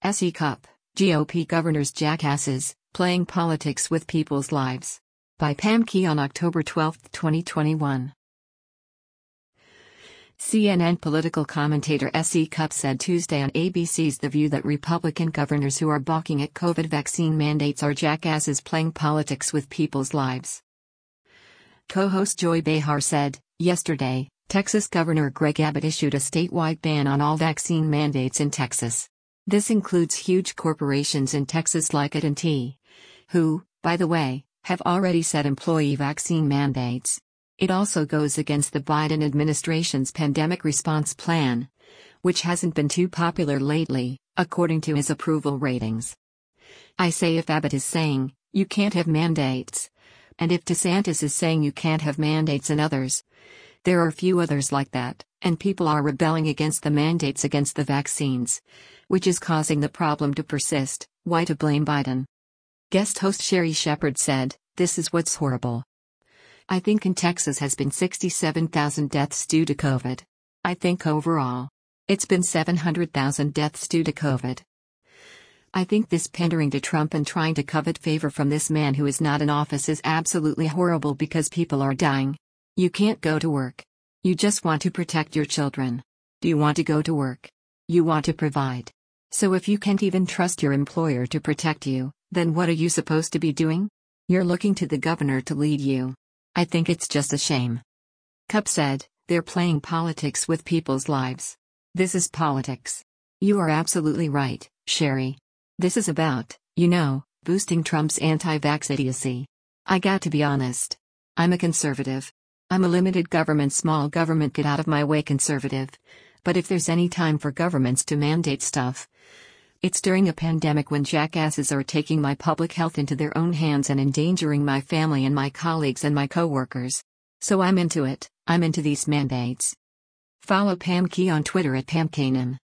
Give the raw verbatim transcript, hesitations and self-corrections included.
S E Cup, G O P governors jackasses, playing politics with people's lives. By Pam Key on October twelfth, twenty twenty-one. C N N political commentator S E Cup said Tuesday on A B C's The View that Republican governors who are balking at COVID vaccine mandates are jackasses playing politics with people's lives. Co-host Joy Behar said, yesterday, Texas Governor Greg Abbott issued a statewide ban on all vaccine mandates in Texas. This includes huge corporations in Texas like A T and T, who, by the way, have already set employee vaccine mandates. It also goes against the Biden administration's pandemic response plan, which hasn't been too popular lately, according to his approval ratings. I say if Abbott is saying, you can't have mandates, and if DeSantis is saying you can't have mandates and others, there are a few others like that, and people are rebelling against the mandates against the vaccines, which is causing the problem to persist. Why to blame Biden? Guest host Sherri Shepherd said, this is what's horrible. I think in Texas has been sixty-seven thousand deaths due to COVID. I think overall, it's been seven hundred thousand deaths due to COVID. I think this pandering to Trump and trying to covet favor from this man who is not in office is absolutely horrible because people are dying. You can't go to work. You just want to protect your children. Do you want to go to work? You want to provide. So if you can't even trust your employer to protect you, then what are you supposed to be doing? You're looking to the governor to lead you. I think it's just a shame. Cup said, they're playing politics with people's lives. This is politics. You are absolutely right, Sherri. This is about, you know, boosting Trump's anti-vax idiocy. I got to be honest. I'm a conservative. I'm a limited government, small government, get out of my way conservative. But if there's any time for governments to mandate stuff, it's during a pandemic when jackasses are taking my public health into their own hands and endangering my family and my colleagues and my co-workers. So I'm into it. I'm into these mandates. Follow Pam Key on Twitter at Pam Kanan.